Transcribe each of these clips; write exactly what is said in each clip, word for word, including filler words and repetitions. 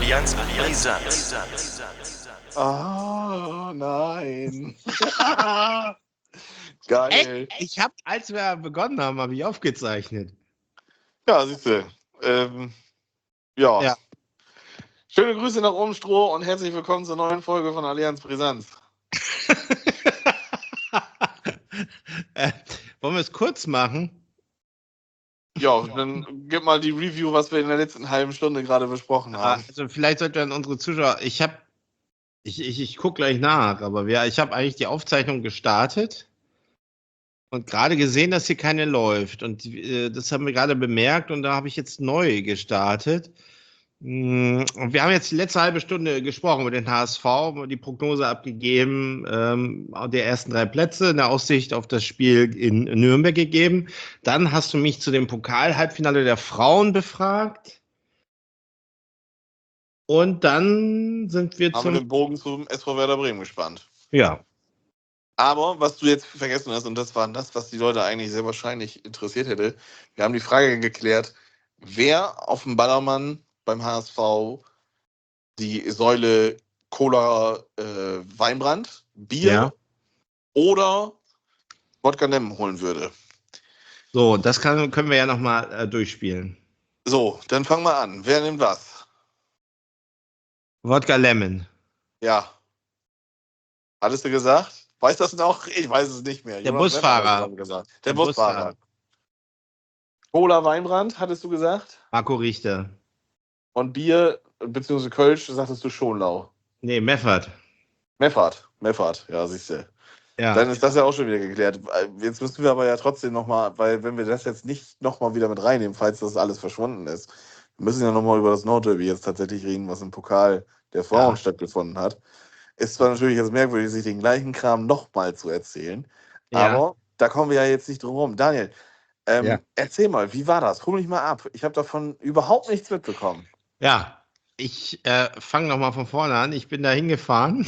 Allianz Brisant. Ah, nein. Geil. Ey, ich habe, als wir begonnen haben, habe ich aufgezeichnet. Ja, siehst du. Ähm, ja. Ja. Schöne Grüße nach Ohmstroh und herzlich willkommen zur neuen Folge von Allianz Brisant. äh, wollen wir es kurz machen? Ja, dann gib mal die Review, was wir in der letzten halben Stunde gerade besprochen haben. Also vielleicht sollten wir an unsere Zuschauer, ich habe, ich, ich, ich gucke gleich nach, aber wir, ich habe eigentlich die Aufzeichnung gestartet und gerade gesehen, dass hier keine läuft. Und äh, das haben wir gerade bemerkt und da habe ich jetzt neu gestartet. Mm, Und wir haben jetzt die letzte halbe Stunde gesprochen über den H S V, die Prognose abgegeben, ähm, der ersten drei Plätze, eine Aussicht auf das Spiel in Nürnberg gegeben. Dann hast du mich zu dem Pokal-Halbfinale der Frauen befragt. Und dann sind wir Haben zum... wir den Bogen zum S V Werder Bremen gespannt. Ja. Aber was du jetzt vergessen hast, und das war das, was die Leute eigentlich sehr wahrscheinlich interessiert hätte, wir haben die Frage geklärt, wer auf dem Ballermann beim H S V die Säule Cola äh, Weinbrand, Bier Ja. oder Wodka Lemon holen würde. So, das kann, können wir ja nochmal äh, durchspielen. So, dann fang mal an. Wer nimmt was? Wodka Lemon. Ja. Hattest du gesagt? Weißt du das noch? Ich weiß es nicht mehr. Der Jonas Busfahrer. Weffer hat das gesagt. Der, Der Busfahrer. Busfahrer. Cola Weinbrand, hattest du gesagt? Marco Richter. Und Bier, beziehungsweise Kölsch, sagtest du Schonlau. Nee, Meffert. Meffert. Meffert, ja, siehst du. Ja. Dann ist das ja auch schon wieder geklärt. Jetzt müssen wir aber ja trotzdem nochmal, weil wenn wir das jetzt nicht nochmal wieder mit reinnehmen, falls das alles verschwunden ist, wir müssen ja nochmal über das Nordderby jetzt tatsächlich reden, was im Pokal der Frauen Ja. stattgefunden hat. Ist zwar natürlich jetzt merkwürdig, sich den gleichen Kram nochmal zu erzählen, Ja. aber da kommen wir ja jetzt nicht drum rum. Daniel, ähm, Ja. erzähl mal, wie war das? Hol mich mal ab. Ich habe davon überhaupt nichts mitbekommen. Ja, ich äh, fange nochmal von vorne an. Ich bin da hingefahren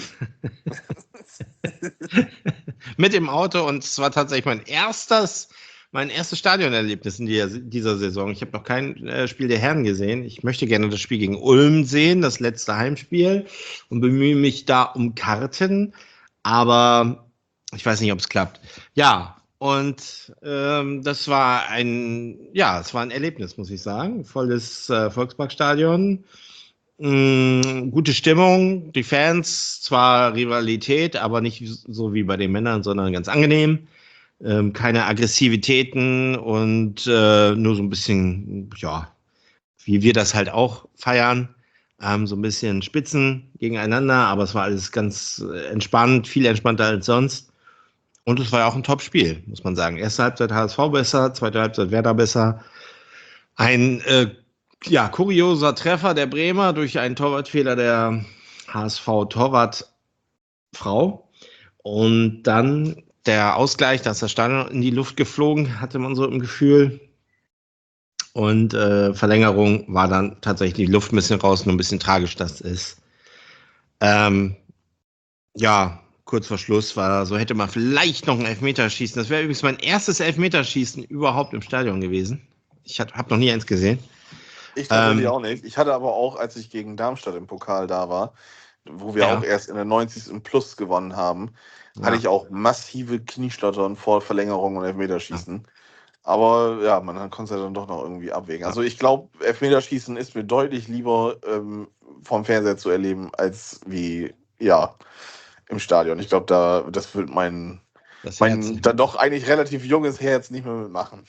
mit dem Auto und es war tatsächlich mein erstes, mein erstes Stadionerlebnis in dieser, dieser Saison. Ich habe noch kein äh, Spiel der Herren gesehen. Ich möchte gerne das Spiel gegen Ulm sehen, das letzte Heimspiel, und bemühe mich da um Karten, aber ich weiß nicht, ob es klappt. Ja, und ähm, das war ein, ja, es war ein Erlebnis, muss ich sagen. Volles äh, Volksparkstadion. Mm, gute Stimmung, die Fans, zwar Rivalität, aber nicht so wie bei den Männern, sondern ganz angenehm. Ähm, keine Aggressivitäten und äh, nur so ein bisschen, ja, wie wir das halt auch feiern. Ähm, so ein bisschen Spitzen gegeneinander, aber es war alles ganz äh, entspannt, viel entspannter als sonst. Und es war ja auch ein Top-Spiel, muss man sagen. Erste Halbzeit H S V besser, zweite Halbzeit Werder besser. Ein äh, ja, kurioser Treffer der Bremer durch einen Torwartfehler der H S V-Torwartfrau. Und dann der Ausgleich, dass das Stadion in die Luft geflogen, hatte man so im Gefühl. Und äh, Verlängerung war dann tatsächlich die Luft ein bisschen raus, nur ein bisschen tragisch das ist. Ähm, ja, kurz vor Schluss war so, hätte man vielleicht noch ein Elfmeterschießen. Das wäre übrigens mein erstes Elfmeterschießen überhaupt im Stadion gewesen. Ich habe noch nie eins gesehen. Ich tatsächlich Ähm, auch nicht. Ich hatte aber auch, als ich gegen Darmstadt im Pokal da war, wo wir Ja. auch erst in der neunzigsten Plus gewonnen haben, Ja. hatte ich auch massive Kniestottern vor Verlängerung und Elfmeterschießen. Aber ja, man konnte es ja dann doch noch irgendwie abwägen. Ja. Also ich glaube, Elfmeterschießen ist mir deutlich lieber ähm, vom Fernseher zu erleben, als wie, ja, im Stadion. Ich glaube, da, das wird mein, Das mein Herz. dann doch eigentlich relativ junges Herz nicht mehr mitmachen.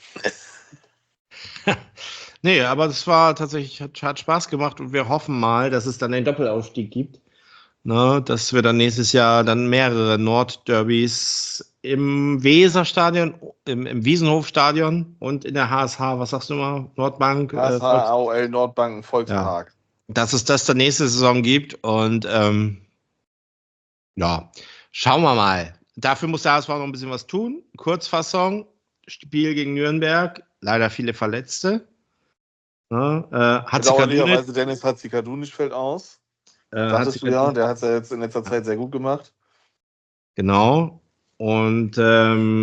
Nee, aber das war tatsächlich, hat, hat Spaß gemacht und wir hoffen mal, dass es dann einen Doppelaufstieg gibt. Ne, dass wir dann nächstes Jahr dann mehrere Nordderbys im Weserstadion, im, im Wiesenhofstadion und in der H S H, was sagst du mal, Nordbank? H Äh, S H, A O L, Nordbanken, Volkspark. dass es das dann nächste Saison gibt und ähm, ja, schauen wir mal. Dafür muss der H S V noch ein bisschen was tun. Kurzfassung, Spiel gegen Nürnberg, leider viele Verletzte. Ne, äh, Hatzikadunic, Bedauerlicherweise, Dennis Hatzikadunic fällt aus. äh, Sagtest du ja, Hatzikadunic, der hat es ja jetzt in letzter Zeit sehr gut gemacht. genau. Und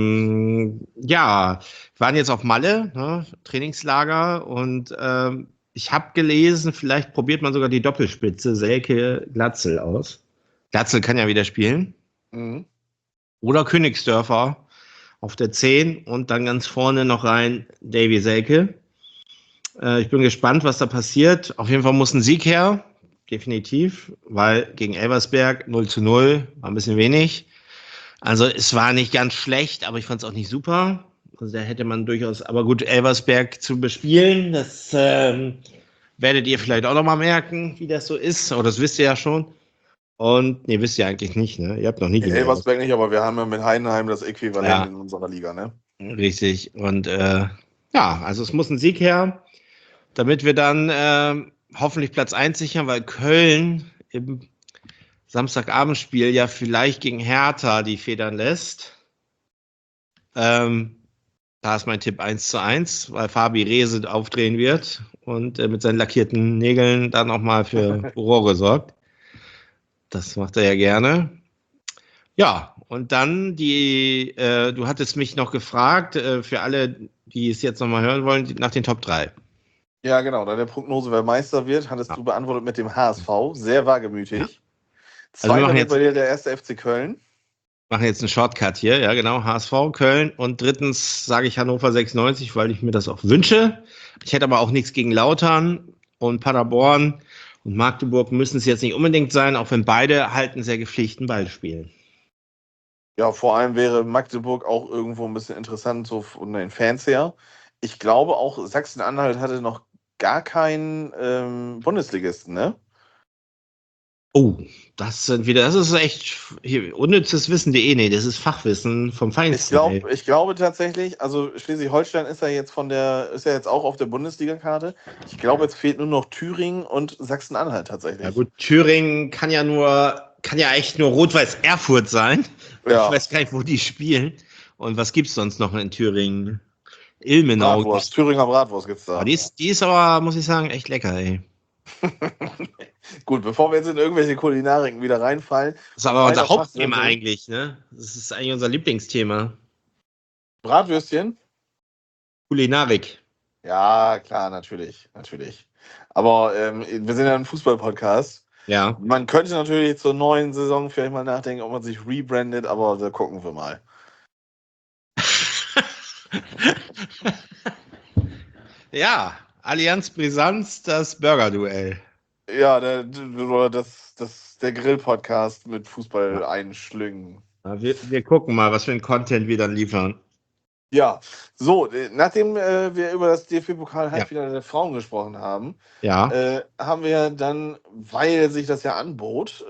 ähm, ja, wir waren jetzt auf Malle, ne, Trainingslager und ähm, ich habe gelesen, vielleicht probiert man sogar die Doppelspitze Selke Glatzel aus. Glatzel kann ja wieder spielen. Mhm. Oder Königsdörfer auf der zehn und dann ganz vorne noch rein Davy Selke. Äh, ich bin gespannt, was da passiert. Auf jeden Fall muss ein Sieg her, definitiv, weil gegen Elversberg null zu null war ein bisschen wenig. Also es war nicht ganz schlecht, aber ich fand es auch nicht super. Also da hätte man durchaus, aber gut, Elversberg zu bespielen, das ähm, werdet ihr vielleicht auch noch mal merken, wie das so ist. Oder das wisst ihr ja schon. Und nee, wisst ihr eigentlich nicht, ne? Ihr habt noch nie gegen Elversberg. Elversberg nicht, aber wir haben ja mit Heidenheim das Äquivalent Ja, in unserer Liga, ne? richtig. Und äh, ja, also es muss ein Sieg her, damit wir dann äh, hoffentlich Platz eins sichern, weil Köln im Samstagabendspiel ja vielleicht gegen Hertha die Federn lässt. Ähm, da ist mein Tipp eins zu eins, weil Fabi Rehse aufdrehen wird und äh, mit seinen lackierten Nägeln dann auch mal für Furore sorgt. Das macht er ja gerne. Ja, und dann die, äh, du hattest mich noch gefragt, äh, für alle, die es jetzt nochmal hören wollen, nach den Top drei. Ja, genau. Deine Prognose, wer Meister wird, hattest Ja. du beantwortet mit dem H S V. Sehr wagemütig. Ja. Also wir Zweiter machen wird jetzt, bei dir der erste F C Köln. machen jetzt einen Shortcut hier, ja genau, H S V, Köln und drittens sage ich Hannover sechsundneunzig, weil ich mir das auch wünsche. Ich hätte aber auch nichts gegen Lautern und Paderborn und Magdeburg müssen es jetzt nicht unbedingt sein, auch wenn beide halt einen sehr gepflegten Ball spielen. Ja, vor allem wäre Magdeburg auch irgendwo ein bisschen interessant, so von den Fans her. Ich glaube auch, Sachsen-Anhalt hatte noch gar keinen ähm, Bundesligisten, ne? Oh, das sind wieder, das ist echt hier, unnützes Wissen punkt de, nee, das ist Fachwissen vom Ich Feinsten, ey. glaube, ich glaube tatsächlich, also Schleswig-Holstein ist ja jetzt von der, ist ja jetzt auch auf der Bundesliga-Karte. Ich glaube, jetzt fehlt nur noch Thüringen und Sachsen-Anhalt Ja tatsächlich. gut, Thüringen kann ja nur, kann ja echt nur Rot-Weiß Erfurt sein. Ich Ja, weiß gar nicht, wo die spielen. Und was gibt's sonst noch in Thüringen? Ilmenau. Bratwurst, Thüringer Bratwurst gibt's Oh, da. die ist, die ist aber, muss ich sagen, echt lecker, ey. Gut, bevor wir jetzt in irgendwelche Kulinariken wieder reinfallen Das ist und aber weiter unser fachfremd Hauptthema sind, eigentlich, ne? Das ist eigentlich unser Lieblingsthema. Bratwürstchen? Kulinarik. Ja, klar, natürlich, natürlich. Aber ähm, wir sind ja ein Fußball-Podcast. Ja. Man könnte natürlich zur neuen Saison vielleicht mal nachdenken, ob man sich rebrandet, aber da gucken wir mal. Ja, Allianz Brisanz, das Burger-Duell. Ja, der, oder das, das, der Grill-Podcast mit Ja. Fußball einschlüngen. Ja, wir, wir gucken mal, was für ein Content wir dann liefern. Ja, so, äh, nachdem äh, wir über das D F Ja. B-Pokal-Halbfinale der Frauen gesprochen haben, Ja. äh, haben wir dann, weil sich das ja anbot,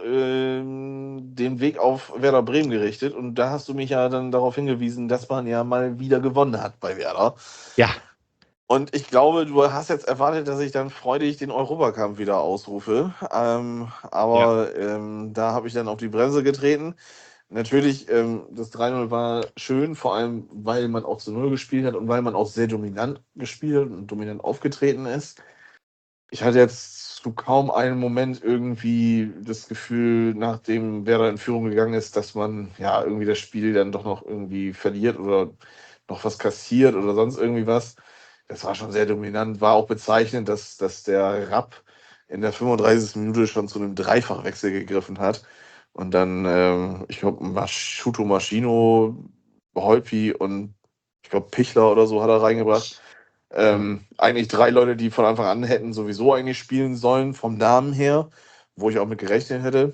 ähm, den Weg auf Werder Bremen gerichtet. Und da hast du mich ja dann darauf hingewiesen, dass man ja mal wieder gewonnen hat bei Werder. Ja. Und ich glaube, du hast jetzt erwartet, dass ich dann freudig den Europakampf wieder ausrufe. Ähm, Ja. aber ähm, da habe ich dann auf die Bremse getreten. Natürlich, ähm, das drei null war schön, vor allem, weil man auch zu Null gespielt hat und weil man auch sehr dominant gespielt und dominant aufgetreten ist. Ich hatte jetzt zu kaum einen Moment irgendwie das Gefühl, nachdem Werder in Führung gegangen ist, dass man ja irgendwie das Spiel dann doch noch irgendwie verliert oder noch was kassiert oder sonst irgendwie was. Das war schon sehr dominant, war auch bezeichnend, dass, dass der Rapp in der fünfunddreißigsten Minute schon zu einem Dreifachwechsel gegriffen hat. Und dann, ähm, ich glaube, Maschuto Maschino, Holpi und ich glaube Pichler oder so hat er reingebracht. Ähm, eigentlich drei Leute, die von Anfang an hätten sowieso eigentlich spielen sollen, vom Namen her, wo ich auch mit gerechnet hätte.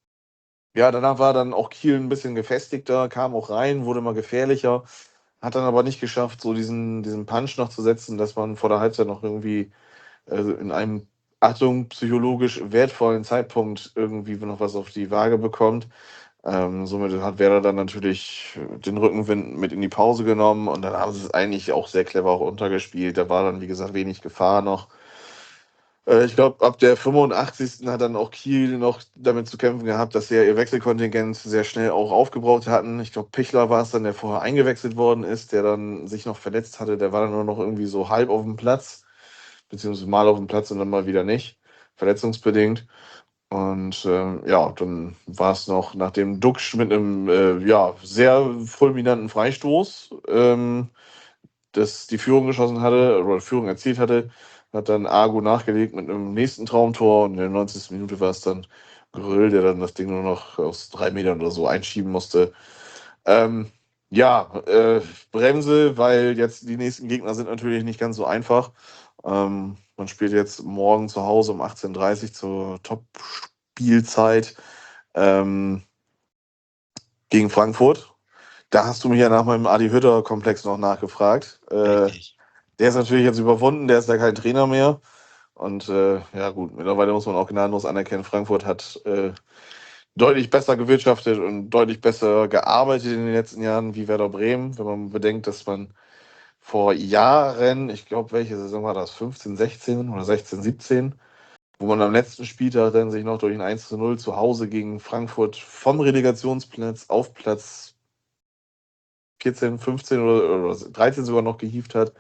Ja, danach war dann auch Kiel ein bisschen gefestigter, kam auch rein, wurde mal gefährlicher, hat dann aber nicht geschafft, so diesen, diesen Punch noch zu setzen, dass man vor der Halbzeit noch irgendwie also in einem, Achtung, psychologisch wertvollen Zeitpunkt irgendwie noch was auf die Waage bekommt. Ähm, somit hat Werder dann natürlich den Rückenwind mit in die Pause genommen und dann haben sie es eigentlich auch sehr clever auch untergespielt. Da war dann, wie gesagt, wenig Gefahr noch. Äh, ich glaube, ab der fünfundachtzigsten hat dann auch Kiel noch damit zu kämpfen gehabt, dass sie ja ihr Wechselkontingent sehr schnell auch aufgebraucht hatten. Ich glaube, Pichler war es dann, der vorher eingewechselt worden ist, der dann sich noch verletzt hatte. Der war dann nur noch irgendwie so halb auf dem Platz, beziehungsweise mal auf dem Platz und dann mal wieder nicht, verletzungsbedingt. Und ähm, ja, dann war es noch, nachdem Duxch mit einem äh, ja, sehr fulminanten Freistoß ähm, das die Führung geschossen hatte oder Führung erzielt hatte, hat dann Agu nachgelegt mit einem nächsten Traumtor und in der neunzigsten Minute war es dann Gröll, der dann das Ding nur noch aus drei Metern oder so einschieben musste. Ähm, ja, äh, Bremse, weil jetzt die nächsten Gegner sind natürlich nicht ganz so einfach. Ähm, man spielt jetzt morgen zu Hause um achtzehn Uhr dreißig zur Top-Spielzeit ähm, gegen Frankfurt. Da hast du mich ja nach meinem Adi-Hütter-Komplex noch nachgefragt. Äh, Richtig. der ist natürlich jetzt überwunden, der ist ja kein Trainer mehr. Und äh, ja gut, mittlerweile muss man auch gnadenlos anerkennen, Frankfurt hat äh, deutlich besser gewirtschaftet und deutlich besser gearbeitet in den letzten Jahren wie Werder Bremen, wenn man bedenkt, dass man vor Jahren, ich glaube, welche Saison war das, fünfzehn, sechzehn oder sechzehn, siebzehn, wo man am letzten Spieltag dann sich noch durch ein eins zu null zu Hause gegen Frankfurt vom Relegationsplatz auf Platz vierzehn, fünfzehn oder, oder dreizehn sogar noch gehievt hat.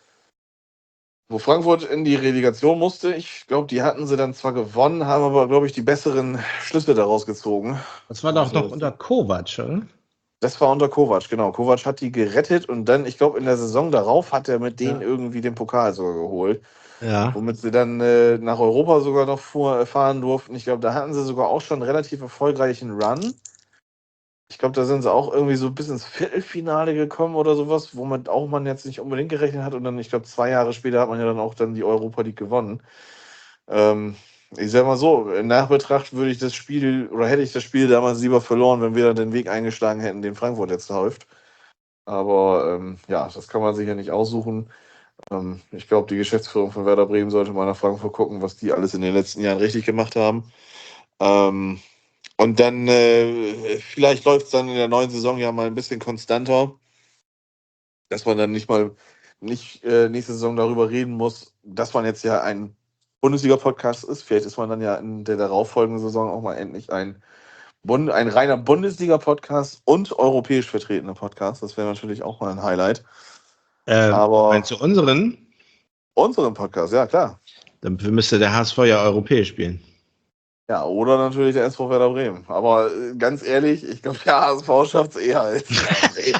Wo Frankfurt in die Relegation musste, ich glaube, die hatten sie dann zwar gewonnen, haben aber, glaube ich, die besseren Schlüsse daraus gezogen. Das war doch noch unter Kovac, oder? Das war unter Kovac, genau. Kovac hat die gerettet und dann, ich glaube, in der Saison darauf hat er mit denen Ja. irgendwie den Pokal sogar geholt. Ja. Womit sie dann äh, nach Europa sogar noch fuhr, fahren durften. Ich glaube, da hatten sie sogar auch schon einen relativ erfolgreichen Run. Ich glaube, da sind sie auch irgendwie so bis ins Viertelfinale gekommen oder sowas, womit auch man jetzt nicht unbedingt gerechnet hat. Und dann, ich glaube, zwei Jahre später hat man ja dann auch dann die Europa League gewonnen. Ähm, ich sag mal so, in Nachbetracht würde ich das Spiel oder hätte ich das Spiel damals lieber verloren, wenn wir dann den Weg eingeschlagen hätten, den Frankfurt jetzt läuft. Aber ähm, ja, das kann man sich ja nicht aussuchen. Ähm, ich glaube, die Geschäftsführung von Werder Bremen sollte mal nach Frankfurt gucken, was die alles in den letzten Jahren richtig gemacht haben. Ähm, und dann, äh, vielleicht läuft es dann in der neuen Saison ja mal ein bisschen konstanter, dass man dann nicht mal nicht äh, nächste Saison darüber reden muss, dass man jetzt ja ein Bundesliga-Podcast ist. Vielleicht ist man dann ja in der darauffolgenden Saison auch mal endlich ein, Bund ein reiner Bundesliga-Podcast und europäisch vertretener Podcast. Das wäre natürlich auch mal ein Highlight. Ähm, Aber meinst du unseren? unseren Podcast, ja klar. Dann müsste der H S V ja europäisch spielen. Ja, oder natürlich der S V Werder Bremen. Aber äh, ganz ehrlich, ich glaube, der H S V schafft es eher als Werder Bremen.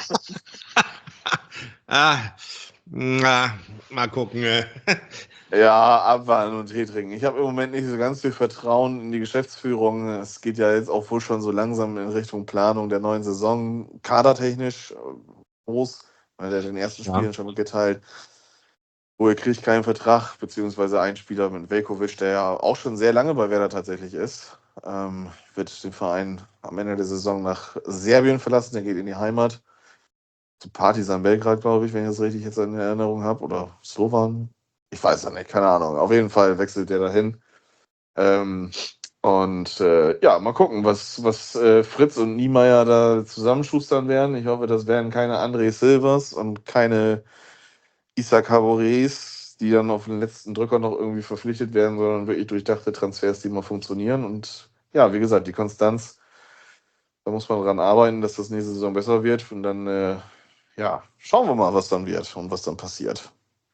ah, na, mal gucken. äh. Ja, abwarten und Tee trinken. Ich habe im Moment nicht so ganz viel Vertrauen in die Geschäftsführung. Es geht ja jetzt auch wohl schon so langsam in Richtung Planung der neuen Saison. Kadertechnisch äh, groß, weil der den ersten Ja. Spielen schon mitgeteilt. Wohl kriegt keinen Vertrag, beziehungsweise ein Spieler mit Veljkovic, der ja auch schon sehr lange bei Werder tatsächlich ist, ähm, wird den Verein am Ende der Saison nach Serbien verlassen. Der geht in die Heimat. Zu Partizan Belgrad, glaube ich, wenn ich das richtig jetzt in Erinnerung habe. Oder Slowan. Ich weiß es nicht, keine Ahnung. Auf jeden Fall wechselt der dahin. Ähm, und äh, ja, mal gucken, was, was äh, Fritz und Niemeyer da zusammenschustern werden. Ich hoffe, das werden keine André Silvers und keine Issa Caborés, die dann auf den letzten Drücker noch irgendwie verpflichtet werden, sondern wirklich durchdachte Transfers, die mal funktionieren. Und ja, wie gesagt, die Konstanz, da muss man dran arbeiten, dass das nächste Saison besser wird. Und dann, äh, ja, schauen wir mal, was dann wird und was dann passiert.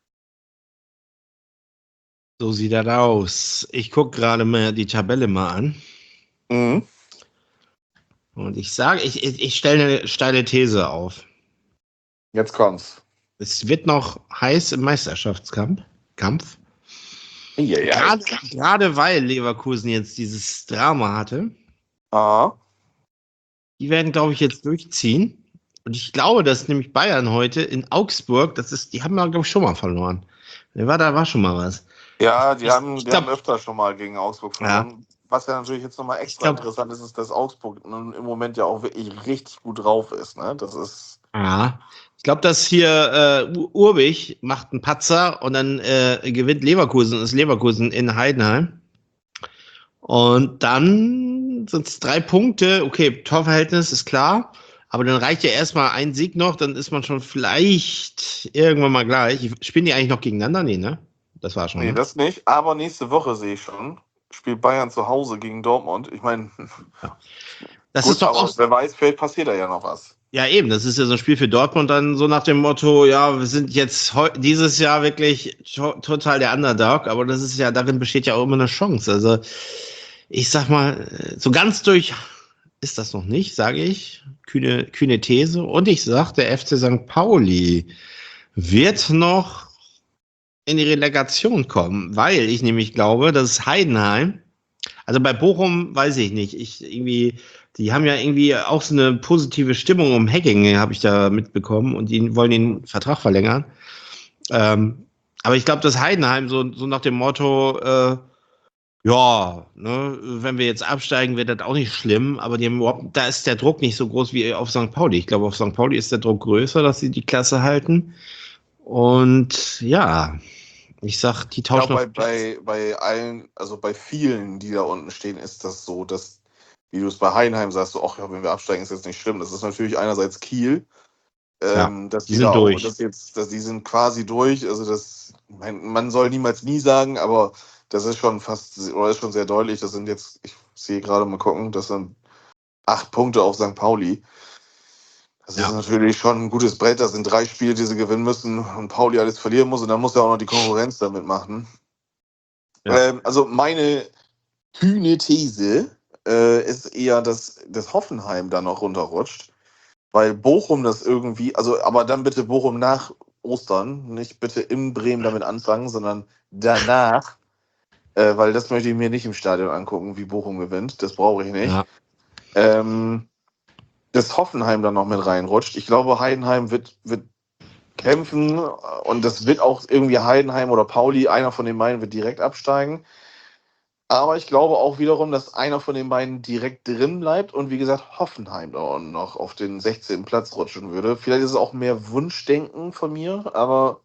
So sieht das aus. Ich gucke gerade mal die Tabelle mal an. Mhm. Und ich sage, ich, ich, ich stelle eine steile These auf. Jetzt kommt's. Es wird noch heiß im Meisterschaftskampf. Kampf. Ja, ja. Gerade, gerade weil Leverkusen jetzt dieses Drama hatte. Ah. Die werden, glaube ich, jetzt durchziehen. Und ich glaube, dass nämlich Bayern heute in Augsburg, das ist, die haben ja, glaube ich, schon mal verloren. Wer war da, war schon mal was. Ja, die, Ich, haben, ich die glaub, haben öfter schon mal gegen Augsburg ja, verloren. Was ja natürlich jetzt nochmal extra glaub, interessant ist, ist, dass Augsburg nun im Moment ja auch wirklich richtig gut drauf ist. Ne? Das ist. ja. Ich glaube, dass hier äh, Urbich macht einen Patzer und dann äh, gewinnt Leverkusen, ist Leverkusen in Heidenheim. Und dann sind es drei Punkte. Okay, Torverhältnis ist klar. Aber dann reicht ja erstmal ein Sieg noch, dann ist man schon vielleicht irgendwann mal gleich. Spielen die eigentlich noch gegeneinander? Nee, ne? Das war schon, Nee, ne? das nicht. Aber nächste Woche sehe ich schon. Spielt Bayern zu Hause gegen Dortmund. Ich meine, Ja. Das ist gut, doch auch, aber wer weiß, vielleicht passiert da ja noch was. ja eben, das ist ja so ein Spiel für Dortmund dann so nach dem Motto, ja, wir sind jetzt heu- dieses Jahr wirklich to total der Underdog, aber das ist ja, darin besteht ja auch immer eine Chance. Also ich sag mal, so ganz durch ist das noch nicht, sage ich. Kühne, kühne These. Und ich sag, der F C Sankt Pauli wird noch in die Relegation kommen, weil ich nämlich glaube, dass Heidenheim, also bei Bochum weiß ich nicht, ich irgendwie, die haben ja irgendwie auch so eine positive Stimmung um Hacking, habe ich da mitbekommen, und die wollen den Vertrag verlängern. Ähm, aber ich glaube, dass Heidenheim so, so nach dem Motto, äh, ja, ne, wenn wir jetzt absteigen, wird das auch nicht schlimm, aber die haben überhaupt, da ist der Druck nicht so groß wie auf Sankt Pauli. Ich glaube, auf Sankt Pauli ist der Druck größer, dass sie die Klasse halten. Und ja, ich sag, die Ich glaube, tauschen auf bei, bei, bei allen, also bei vielen, die da unten stehen, ist das so, dass, wie du es bei Heidenheim sagst, so, ach ja, wenn wir absteigen, ist jetzt nicht schlimm. Das ist natürlich einerseits Kiel, ja, ähm, dass die die da sind auch, durch. dass jetzt, dass die sind quasi durch. Also das, man, man soll niemals nie sagen, aber das ist schon fast, oder ist schon sehr deutlich. Das sind jetzt, ich sehe gerade mal gucken, das sind acht Punkte auf Sankt Pauli. Das ist Ja, natürlich schon ein gutes Brett. Das sind drei Spiele, die sie gewinnen müssen und Pauli alles verlieren muss. Und dann muss ja auch noch die Konkurrenz damit machen. ja. Ähm, also meine kühne These äh, ist eher, dass, dass Hoffenheim da noch runterrutscht. Weil Bochum das irgendwie, also aber dann bitte Bochum nach Ostern, nicht bitte in Bremen damit anfangen, sondern danach. Äh, weil das möchte ich mir nicht im Stadion angucken, wie Bochum gewinnt. Das brauche ich nicht. Ja. Ähm, dass Hoffenheim dann noch mit reinrutscht. Ich glaube, Heidenheim wird, wird kämpfen und das wird auch irgendwie Heidenheim oder Pauli, einer von den beiden wird direkt absteigen. Aber ich glaube auch wiederum, dass einer von den beiden direkt drin bleibt und wie gesagt Hoffenheim da unten noch auf den sechzehnten Platz rutschen würde. Vielleicht ist es auch mehr Wunschdenken von mir, aber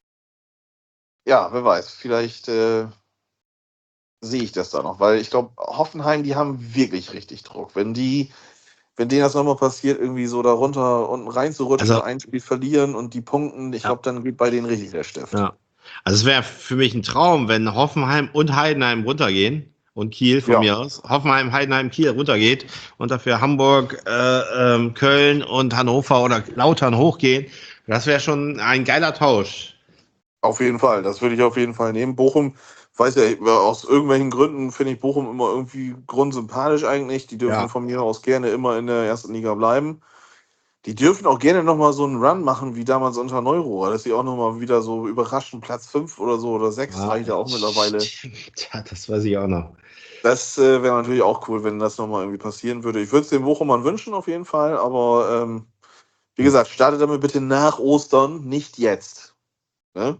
ja, wer weiß, vielleicht äh, sehe ich das da noch, weil ich glaube, Hoffenheim, die haben wirklich richtig Druck. Wenn die, wenn denen das nochmal passiert, irgendwie so da runter unten reinzurutschen Also, und ein Spiel verlieren und die punkten, ich ja, glaube, dann geht bei denen richtig der Stift. ja. Also es wäre für mich ein Traum, wenn Hoffenheim und Heidenheim runtergehen und Kiel von Ja, mir aus. Hoffenheim, Heidenheim, Kiel runtergeht und dafür Hamburg, äh, ähm, Köln und Hannover oder Lautern hochgehen. Das wäre schon ein geiler Tausch. auf jeden Fall. Das würde ich auf jeden Fall nehmen. Bochum, weiß ja, aus irgendwelchen Gründen finde ich Bochum immer irgendwie grundsympathisch eigentlich. Die dürfen Ja. von mir aus gerne immer in der ersten Liga bleiben. Die dürfen auch gerne nochmal so einen Run machen wie damals unter Neurohrer, dass sie auch nochmal wieder so überraschen, Platz fünf oder so oder sechs Ah, reicht ja auch mittlerweile. tja, das weiß ich auch noch. Das äh, wäre natürlich auch cool, wenn das nochmal irgendwie passieren würde. Ich würde es den Bochumern wünschen auf jeden Fall, aber ähm, wie gesagt, startet damit bitte nach Ostern, nicht jetzt. Ne?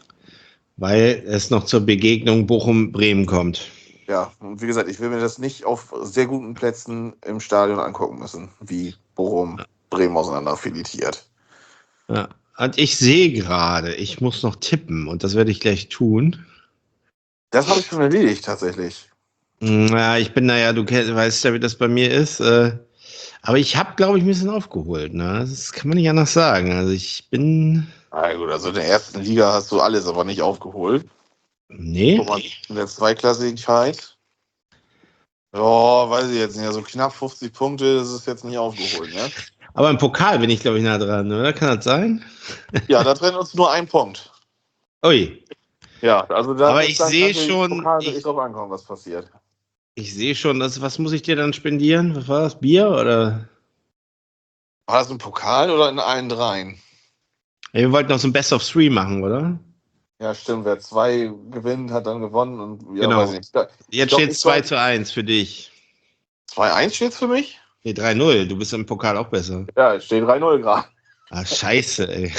Weil es noch zur Begegnung Bochum-Bremen kommt. Ja, und wie gesagt, ich will mir das nicht auf sehr guten Plätzen im Stadion angucken müssen, wie Bochum Bremen auseinanderfiletiert. Ja. Und ich sehe gerade, ich muss noch tippen und das werde ich gleich tun. Das habe ich schon erledigt, tatsächlich. Ja, ich bin da ja, du kennst, weißt ja, wie das bei mir ist. Äh, aber ich habe, glaube ich, ein bisschen aufgeholt. Ne? Das kann man nicht anders sagen. Also ich bin. Na gut, also in der ersten Liga hast du alles aber nicht aufgeholt. Nee. Guck mal, in der Zweiklassigkeit, ja, weiß ich jetzt nicht, also knapp fünfzig Punkte, das ist jetzt nicht aufgeholt, ne? Aber im Pokal bin ich, glaube ich, nah dran, oder? Kann das sein? Ja, da trennt uns nur ein Punkt. Ui. Ja, also da Aber wird es ich dann sehe natürlich im schon, Pokal wirklich ich, drauf ankommen, was passiert. ich sehe schon, dass, was muss ich dir dann spendieren? Was war das? Bier oder? War das im Pokal oder in allen dreien? Ja, wir wollten noch so ein Best of Three machen, oder? Ja, stimmt, wer zwei gewinnt, hat dann gewonnen und ja, weiß ich Genau. nicht. Ich Jetzt glaube, steht ich es zwei sag, zu eins für dich. zwei eins steht für mich. Nee, drei null. Du bist im Pokal auch besser. Ja, es steht drei null gerade. Ah, scheiße, ey.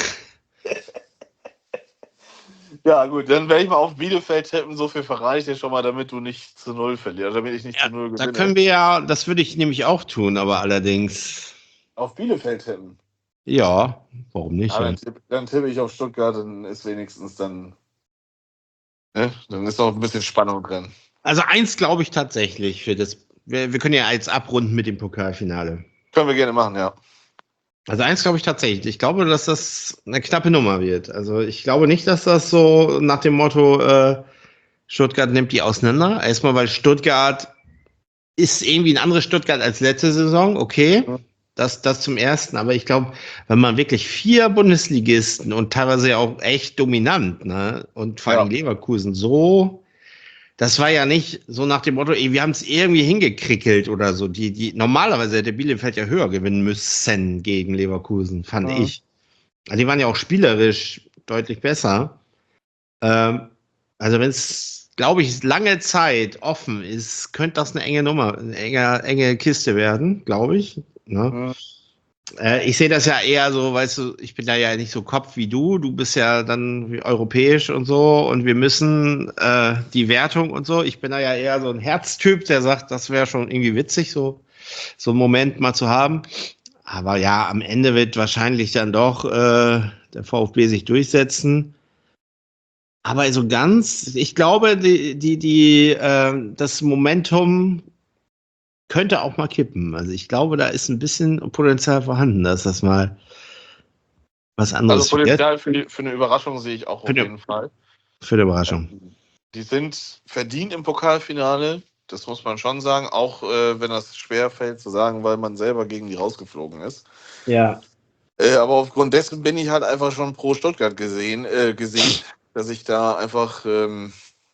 Ja, gut, dann werde ich mal auf Bielefeld tippen. So viel verrate ich dir schon mal, damit du nicht zu null verlierst, damit ich nicht Ja, zu null da gewinne. können wir ja, das würde ich nämlich auch tun, aber allerdings, Auf Bielefeld tippen. ja, warum nicht? Ja, Ja? dann, tipp, dann tippe ich auf Stuttgart, dann ist wenigstens dann, ne? Dann ist noch ein bisschen Spannung drin. Also eins glaube ich tatsächlich für das. Wir, wir können ja jetzt abrunden mit dem Pokalfinale. Können wir gerne machen, ja. Also eins glaube ich tatsächlich. Ich glaube, dass das eine knappe Nummer wird. Also ich glaube nicht, dass das so nach dem Motto äh, Stuttgart nimmt die auseinander. Erstmal, weil Stuttgart ist irgendwie ein anderes Stuttgart als letzte Saison. Okay, Hm. das, das zum Ersten. Aber ich glaube, wenn man wirklich vier Bundesligisten und teilweise ja auch echt dominant, ne, und vor allem Ja. Leverkusen so. Das war ja nicht so nach dem Motto, ey, wir haben es irgendwie hingekrickelt oder so. Die, die, normalerweise hätte Bielefeld ja höher gewinnen müssen gegen Leverkusen, fand Hm. ich. Die waren ja auch spielerisch deutlich besser. Ähm, also wenn es, glaube ich, lange Zeit offen ist, könnte das eine enge Nummer, eine enge, enge Kiste werden, glaube ich. Ne? Hm. Äh, ich sehe das ja eher so, weißt du, ich bin da ja nicht so Kopf wie du. Du bist ja dann europäisch und so und wir müssen äh, die Wertung und so. Ich bin da ja eher so ein Herztyp, der sagt, das wäre schon irgendwie witzig, so, so einen Moment mal zu haben. Aber ja, am Ende wird wahrscheinlich dann doch äh, der VfB sich durchsetzen. Aber so ganz, ich glaube, die, die, die, äh, das Momentum könnte auch mal kippen. Also ich glaube, da ist ein bisschen Potenzial vorhanden, dass das mal was Also anderes wird. Potenzial für, die, für eine Überraschung sehe ich auch Für auf eine, jeden Fall. für eine Überraschung. Ähm, Die sind verdient im Pokalfinale, das muss man schon sagen, auch äh, wenn das schwer fällt zu sagen, weil man selber gegen die rausgeflogen ist. Ja. Äh, aber aufgrund dessen bin ich halt einfach schon pro Stuttgart gesehen, äh, gesehen, dass ich da einfach ähm,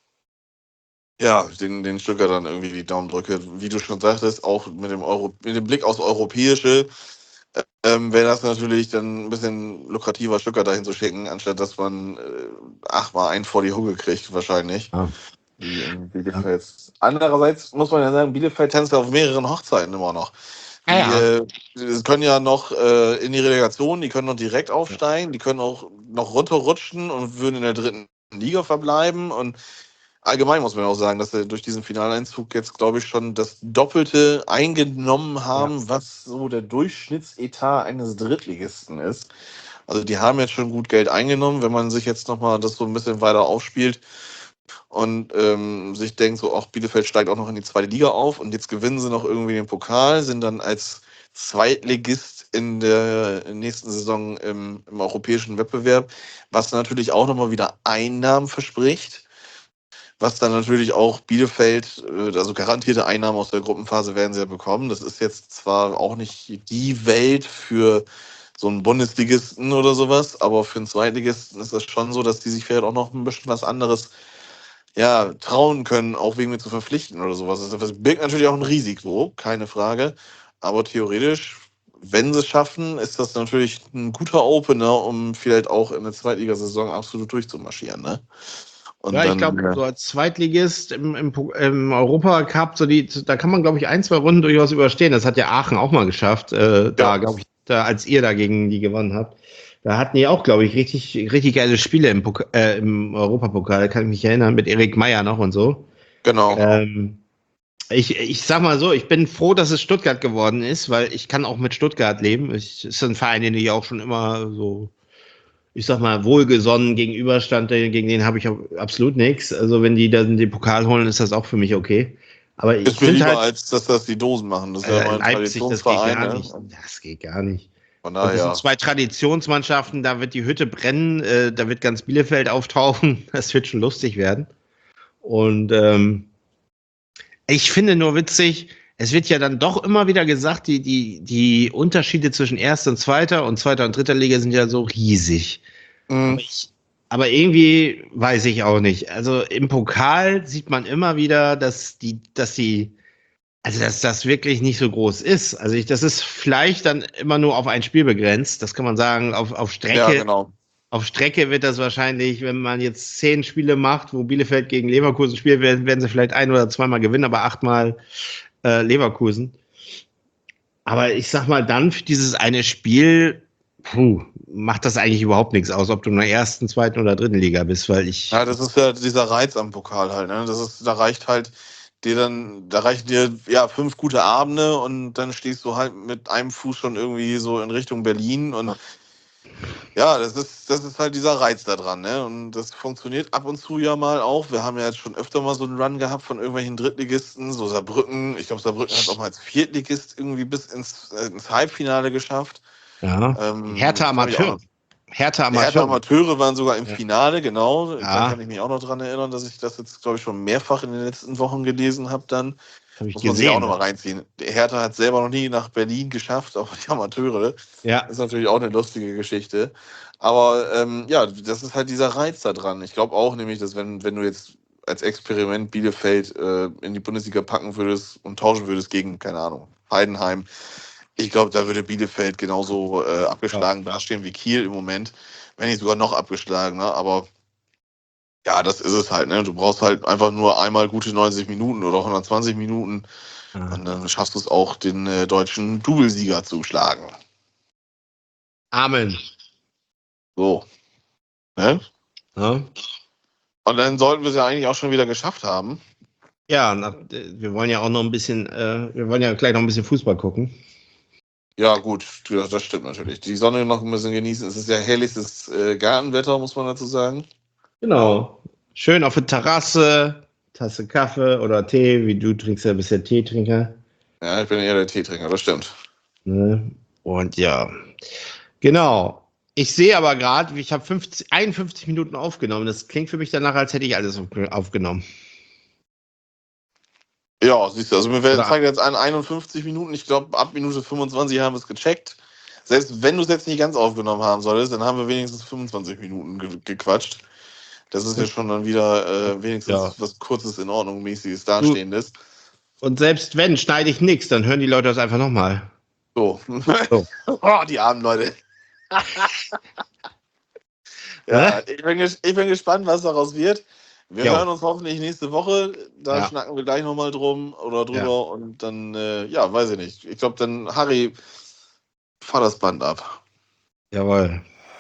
ja, den, den Stuttgartern irgendwie die Daumen drücke. Wie du schon sagtest, auch mit dem, Euro, mit dem Blick aufs Europäische ähm, wäre das natürlich dann ein bisschen lukrativer, Stuttgart dahin zu schicken, anstatt dass man äh, achtmal einen vor die Hucke kriegt, wahrscheinlich. Ja. Wie in Bielefeld. Andererseits muss man ja sagen, Bielefeld tanzt ja auf mehreren Hochzeiten immer noch. Ah, Die, ja. äh, die können ja noch äh, in die Relegation, die können noch direkt Ja. aufsteigen, die können auch noch runterrutschen und würden in der dritten Liga verbleiben. Und allgemein muss man auch sagen, dass sie durch diesen Finaleinzug jetzt, glaube ich, schon das Doppelte eingenommen Ja. haben, was so der Durchschnittsetat eines Drittligisten ist. Also die haben jetzt schon gut Geld eingenommen, wenn man sich jetzt nochmal das so ein bisschen weiter aufspielt und ähm, sich denkt, so auch Bielefeld steigt auch noch in die zweite Liga auf und jetzt gewinnen sie noch irgendwie den Pokal, sind dann als Zweitligist in der nächsten Saison im, im europäischen Wettbewerb, was natürlich auch nochmal wieder Einnahmen verspricht, was dann natürlich auch Bielefeld, äh, also garantierte Einnahmen aus der Gruppenphase werden sie ja bekommen. Das ist jetzt zwar auch nicht die Welt für so einen Bundesligisten oder sowas, aber für einen Zweitligisten ist das schon so, dass die sich vielleicht auch noch ein bisschen was anderes ja, trauen können, auch wegen mir zu verpflichten oder sowas. Das birgt natürlich auch ein Risiko, keine Frage. Aber theoretisch, wenn sie es schaffen, ist das natürlich ein guter Opener, um vielleicht auch in der Zweitligasaison absolut durchzumarschieren. Ne? Und Ja, ich dann, glaube, ja, so als Zweitligist im, im, Po- im Europacup, so die, da kann man, glaube ich, ein, zwei Runden durchaus überstehen. Das hat ja Aachen auch mal geschafft, äh, ja, da, glaube ich, da, als ihr dagegen die gewonnen habt. Da hatten die auch, glaube ich, richtig, richtig geile Spiele im, Pok äh, im Europapokal, kann ich mich erinnern, mit Erik Meyer noch und so. genau. Ähm, ich, ich sag mal so, ich bin froh, dass es Stuttgart geworden ist, weil ich kann auch mit Stuttgart leben. Ich, ist ein Verein, den ich auch schon immer so, ich sag mal, wohlgesonnen gegenüberstand, gegen den habe ich auch absolut nichts. Also wenn die dann den Pokal holen, ist das auch für mich okay. Aber ich Ist mir finde lieber, halt, als dass das die Dosen machen. Das ist ja äh, mein Leipzig, das geht Traditionsverein. gar Ne? nicht. Das geht gar nicht. Von Und das sind daher, zwei Traditionsmannschaften, da wird die Hütte brennen, äh, da wird ganz Bielefeld auftauchen. Das wird schon lustig werden. Und ähm, ich finde nur witzig, es wird ja dann doch immer wieder gesagt, die, die, die Unterschiede zwischen erster und zweiter und zweiter und dritter Liga sind ja so riesig. mh, Aber ich, aber irgendwie weiß ich auch nicht. Also im Pokal sieht man immer wieder, dass die, dass die, also dass das wirklich nicht so groß ist. Also ich, das ist vielleicht dann immer nur auf ein Spiel begrenzt. Das kann man sagen, auf, auf ja, Strecke. genau. Auf Strecke wird das wahrscheinlich, wenn man jetzt zehn Spiele macht, wo Bielefeld gegen Leverkusen spielt, werden, werden sie vielleicht ein oder zweimal gewinnen, aber achtmal äh, Leverkusen. Aber ich sag mal, dann für dieses eine Spiel, puh, macht das eigentlich überhaupt nichts aus, ob du in der ersten, zweiten oder dritten Liga bist, weil Ja, ich, das ist ja dieser Reiz am Pokal halt. Ne? Das ist, da reicht halt dir dann, da reichen dir ja fünf gute Abende und dann stehst du halt mit einem Fuß schon irgendwie so in Richtung Berlin und ja, das ist, das ist halt dieser Reiz da dran, ne? Und das funktioniert ab und zu ja mal auch. Wir haben ja jetzt schon öfter mal so einen Run gehabt von irgendwelchen Drittligisten, so Saarbrücken. Ich glaube, Saarbrücken hat auch mal als Viertligist irgendwie bis ins, äh, ins Halbfinale geschafft. ja, Ähm, Hertha kann mich auch Amateur. noch. Hertha Die Hertha Amateur. Amateure waren sogar im Ja, Finale, genau. Da kann ja ich mich auch noch dran erinnern, dass ich das jetzt, glaube ich, schon mehrfach in den letzten Wochen gelesen habe dann. habe ich Muss man sich auch gesehen. nochmal reinziehen. Die Hertha hat selber noch nie nach Berlin geschafft, auch die Amateure. Ja, Ist natürlich auch eine lustige Geschichte. Aber ähm, ja, das ist halt dieser Reiz da dran. Ich glaube auch nämlich, dass wenn, wenn du jetzt als Experiment Bielefeld äh, in die Bundesliga packen würdest und tauschen würdest gegen, keine Ahnung, Heidenheim, ich glaube, da würde Bielefeld genauso äh, ja. abgeschlagen dastehen wie Kiel im Moment, wenn nicht sogar noch abgeschlagener. Aber Ja, das ist es halt, ne? Du brauchst halt einfach nur einmal gute neunzig Minuten oder hundertzwanzig Minuten Ah. und dann schaffst du es auch, den äh, deutschen Doublesieger zu schlagen. Amen. So. Ne? Ja, Und dann sollten wir es ja eigentlich auch schon wieder geschafft haben. ja nach, wir wollen ja auch noch ein bisschen, äh, wir wollen ja gleich noch ein bisschen Fußball gucken. Ja, gut, ja, das stimmt natürlich. Die Sonne noch ein bisschen genießen. Es ist ja herrlichstes äh, Gartenwetter, muss man dazu sagen. Genau. Schön auf der Terrasse, Tasse Kaffee oder Tee, wie du trinkst ja bisher Teetrinker. Ja, ich bin eher der Teetrinker, das stimmt. Ne? Und ja, genau. Ich sehe aber gerade, ich habe einundfünfzig Minuten aufgenommen. Das klingt für mich danach, als hätte ich alles aufgenommen. Ja, siehst du, also wir Oder- zeigen jetzt an einundfünfzig Minuten. Ich glaube, ab Minute fünfundzwanzig haben wir es gecheckt. Selbst wenn du es jetzt nicht ganz aufgenommen haben solltest, dann haben wir wenigstens fünfundzwanzig Minuten ge gequatscht. Das ist ja schon dann wieder äh, wenigstens Ja. was Kurzes, in Ordnung, mäßiges, Dastehendes. Und selbst wenn, schneide ich nichts, dann hören die Leute das einfach nochmal. So. So. Oh, die armen Leute. Ja, Ne? ich bin, ges ich bin gespannt, was daraus wird. Wir Jo. hören uns hoffentlich nächste Woche. Da Ja. schnacken wir gleich nochmal drum oder drüber. Ja. Und dann, äh, ja, weiß ich nicht. Ich glaube, dann, Harry, fahr das Band ab. Jawohl.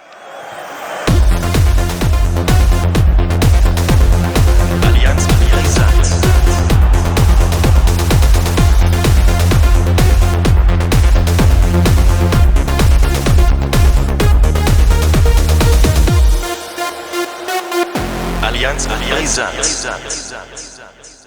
Allianz Brisant. Allianz Brisant.